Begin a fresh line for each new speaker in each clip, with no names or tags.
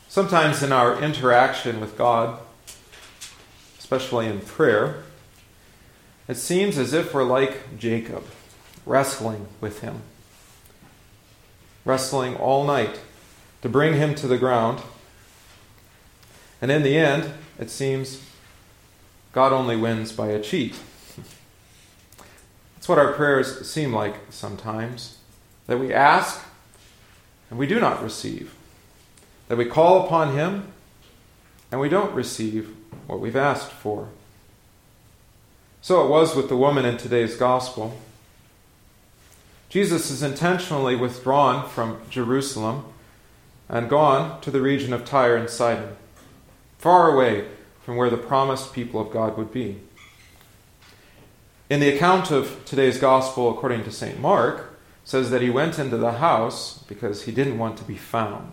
Sometimes in our interaction with God, especially in prayer, it seems as if we're like Jacob, wrestling with him, wrestling all night to bring him to the ground. And in the end, it seems God only wins by a cheat. That's what our prayers seem like sometimes, that we ask and we do not receive, that we call upon him and we don't receive what we've asked for. So it was with the woman in today's gospel. Jesus is intentionally withdrawn from Jerusalem and gone to the region of Tyre and Sidon, far away from where the promised people of God would be. In the account of today's gospel, according to St. Mark, says that he went into the house because he didn't want to be found.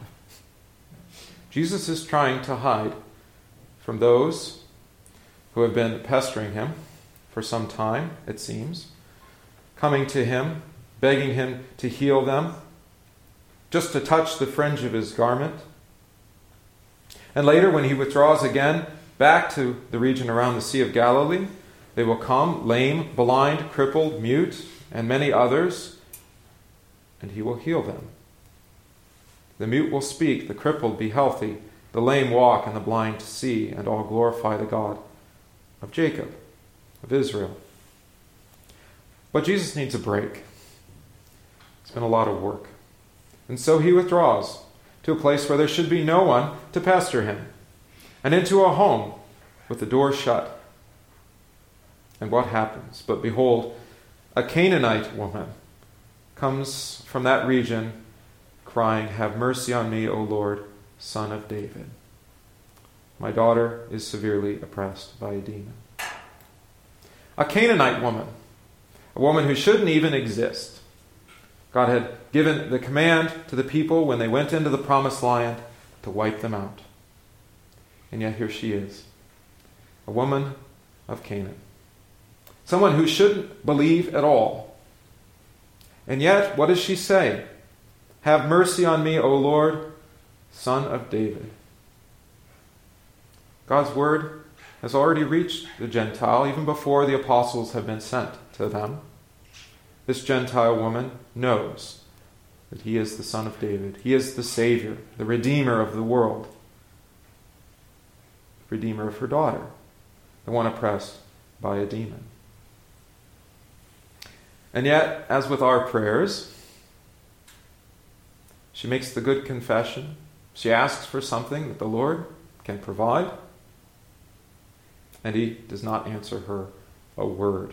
Jesus is trying to hide from those who have been pestering him for some time, it seems, coming to him, begging him to heal them, just to touch the fringe of his garment. And later, when he withdraws again back to the region around the Sea of Galilee, they will come, lame, blind, crippled, mute, and many others, and he will heal them. The mute will speak, the crippled be healthy, the lame walk, and the blind see, and all glorify the God of Jacob, of Israel. But Jesus needs a break. It's been a lot of work. And so he withdraws to a place where there should be no one to pester him, and into a home with the door shut. And what happens? But behold, a Canaanite woman comes from that region crying, "Have mercy on me, O Lord, Son of David. My daughter is severely oppressed by a demon." A Canaanite woman, a woman who shouldn't even exist. God had given the command to the people when they went into the promised land to wipe them out. And yet here she is, a woman of Canaan. Someone who shouldn't believe at all. And yet, what does she say? "Have mercy on me, O Lord, Son of David." God's word has already reached the Gentile even before the apostles have been sent to them. This Gentile woman knows that he is the Son of David. He is the Savior, the Redeemer of the world, the Redeemer of her daughter, the one oppressed by a demon. And yet, as with our prayers, she makes the good confession. She asks for something that the Lord can provide, and he does not answer her a word.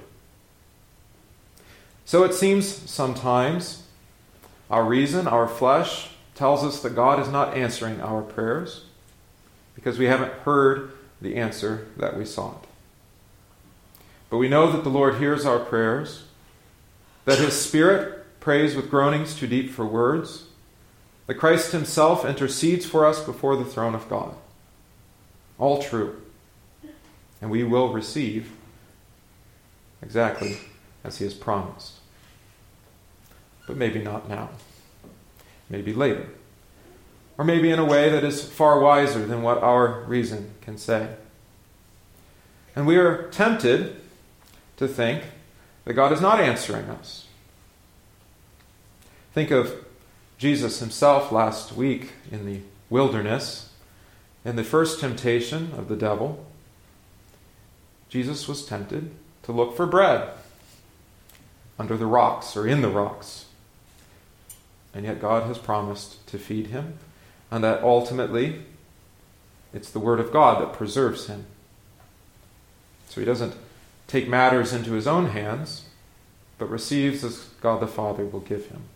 So it seems sometimes our reason, our flesh, tells us that God is not answering our prayers because we haven't heard the answer that we sought. But we know that the Lord hears our prayers, that his Spirit prays with groanings too deep for words, that Christ himself intercedes for us before the throne of God. All true. And we will receive exactly as he has promised. But maybe not now. Maybe later. Or maybe in a way that is far wiser than what our reason can say. And we are tempted to think that God is not answering us. Think of Jesus himself last week in the wilderness, in the first temptation of the devil. Jesus was tempted to look for bread under the rocks or in the rocks. And yet God has promised to feed him, and that ultimately it's the word of God that preserves him. So he doesn't take matters into his own hands, but receives as God the Father will give him.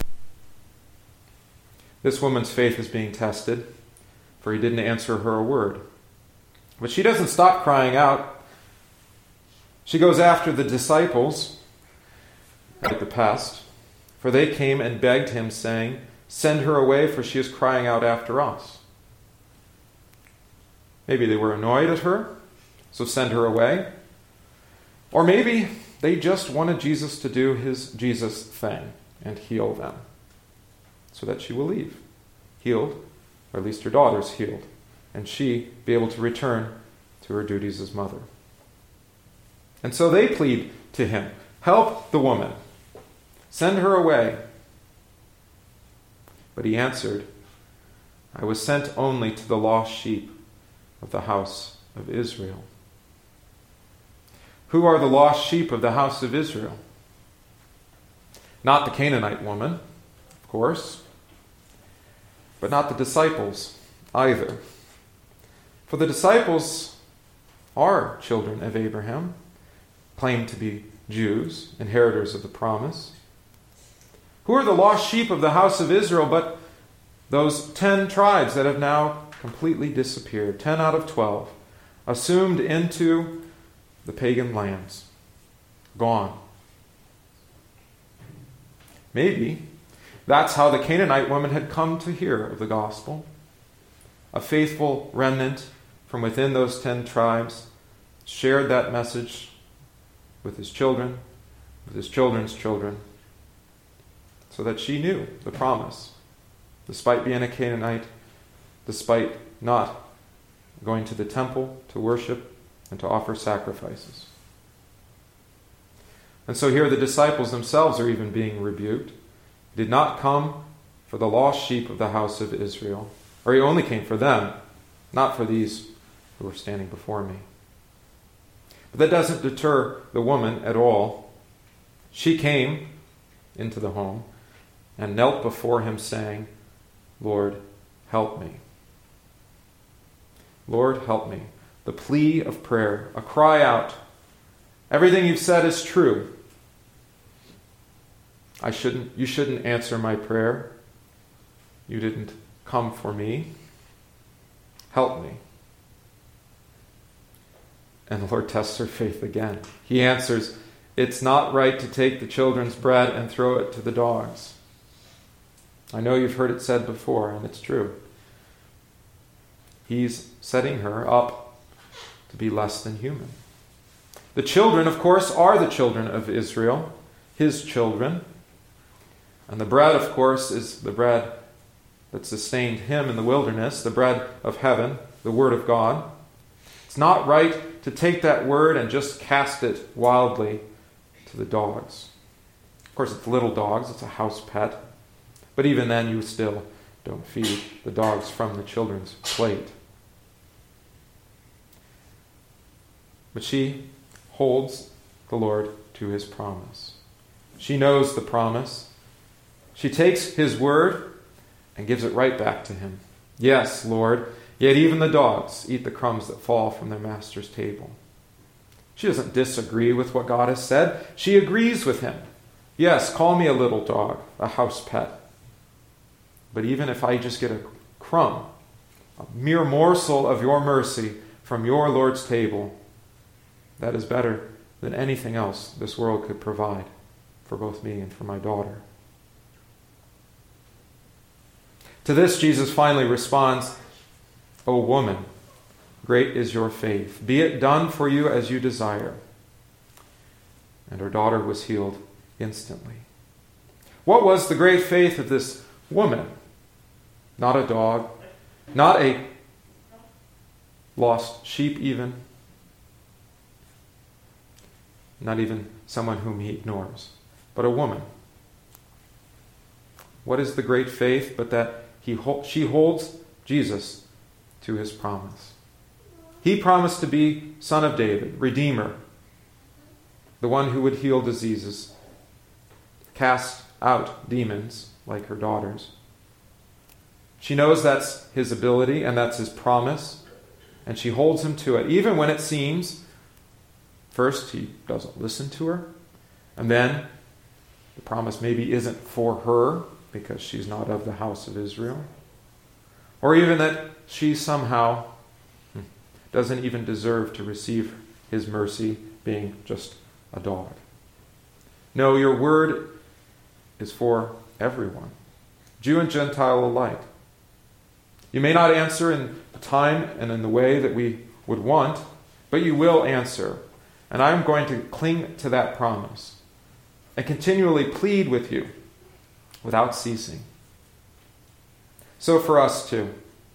This woman's faith is being tested, for he didn't answer her a word. But she doesn't stop crying out. She goes after the disciples at the past, for they came and begged him, saying, "Send her away, for she is crying out after us." Maybe they were annoyed at her, so send her away. Or maybe they just wanted Jesus to do his Jesus thing and heal them, so that she will leave, healed or at least her daughters, healed, and she be able to return to her duties as mother. And so they plead to him, help the woman, send her away. But he answered, I was sent only to the lost sheep of the house of Israel. Who are the lost sheep of the house of Israel? Not the Canaanite woman, of course, but not the disciples either. For the disciples are children of Abraham, claim to be Jews, inheritors of the promise. Who are the lost sheep of the house of Israel but those 10 tribes that have now completely disappeared, 10 out of 12, assumed into the pagan lands, gone. Maybe that's how the Canaanite woman had come to hear of the gospel. A faithful remnant from within those 10 tribes shared that message with his children, with his children's children, so that she knew the promise, despite being a Canaanite, despite not going to the temple to worship and to offer sacrifices. And so here the disciples themselves are even being rebuked. He did not come for the lost sheep of the house of Israel, or he only came for them, not for these who are standing before me. But that doesn't deter the woman at all. She came into the home and knelt before him saying, Lord, help me. Lord, help me. The plea of prayer, a cry out. Everything you've said is true. You shouldn't answer my prayer. You didn't come for me. Help me. And the Lord tests her faith again. He answers, it's not right to take the children's bread and throw it to the dogs. I know you've heard it said before, and it's true. He's setting her up to be less than human. The children, of course, are the children of Israel, his children. And the bread, of course, is the bread that sustained him in the wilderness, the bread of heaven, the Word of God. It's not right to take that word and just cast it wildly to the dogs. Of course, it's little dogs, it's a house pet. But even then, you still don't feed the dogs from the children's plate. But she holds the Lord to his promise. She knows the promise. She takes his word and gives it right back to him. Yes, Lord, yet even the dogs eat the crumbs that fall from their master's table. She doesn't disagree with what God has said. She agrees with him. Yes, call me a little dog, a house pet. But even if I just get a crumb, a mere morsel of your mercy from your Lord's table, that is better than anything else this world could provide for both me and for my daughter. To this, Jesus finally responds, O woman, great is your faith. Be it done for you as you desire. And her daughter was healed instantly. What was the great faith of this woman? Not a dog, not a lost sheep even, not even someone whom he ignores, but a woman. What is the great faith but that she holds Jesus to his promise? He promised to be Son of David, Redeemer, the one who would heal diseases, cast out demons like her daughters. She knows that's his ability and that's his promise, and she holds him to it, even when it seems, first, he doesn't listen to her, and then the promise maybe isn't for her because she's not of the house of Israel, or even that she somehow doesn't even deserve to receive his mercy, being just a dog. No, your word is for everyone, Jew and Gentile alike. You may not answer in the time and in the way that we would want, but you will answer. And I'm going to cling to that promise and continually plead with you without ceasing. So for us too,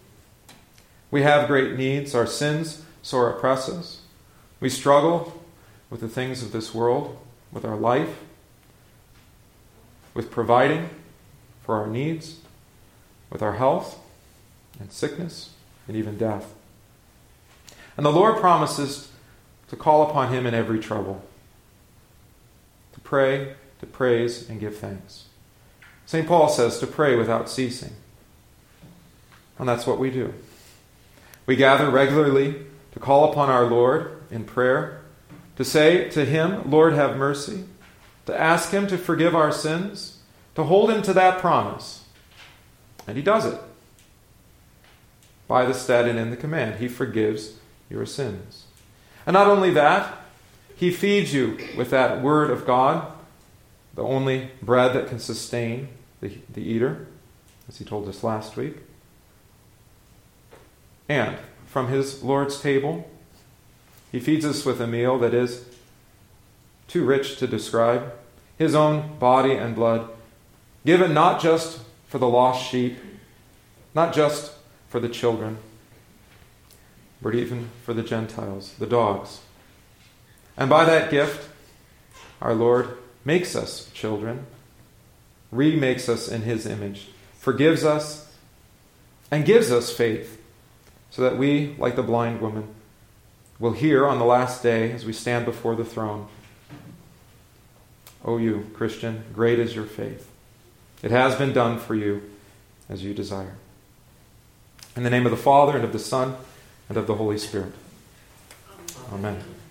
We have great needs. Our sins sore oppress us. We struggle with the things of this world, with our life, with providing for our needs, with our health and sickness and even death. And the Lord promises to call upon him in every trouble, to pray, to praise, and give thanks. St. Paul says to pray without ceasing. And that's what we do. We gather regularly to call upon our Lord in prayer, to say to him, Lord, have mercy, to ask him to forgive our sins, to hold him to that promise. And he does it. By the stead and in the command, he forgives your sins. And not only that, he feeds you with that word of God, the only bread that can sustain the eater, as he told us last week. And from his Lord's table, he feeds us with a meal that is too rich to describe, his own body and blood, given not just for the lost sheep, not just for the children, but even for the Gentiles, the dogs. And by that gift, our Lord makes us children, remakes us in his image, forgives us, and gives us faith, so that we, like the blind woman, will hear on the last day as we stand before the throne, O you, Christian, great is your faith. It has been done for you as you desire. In the name of the Father, and of the Son, and of the Holy Spirit. Amen.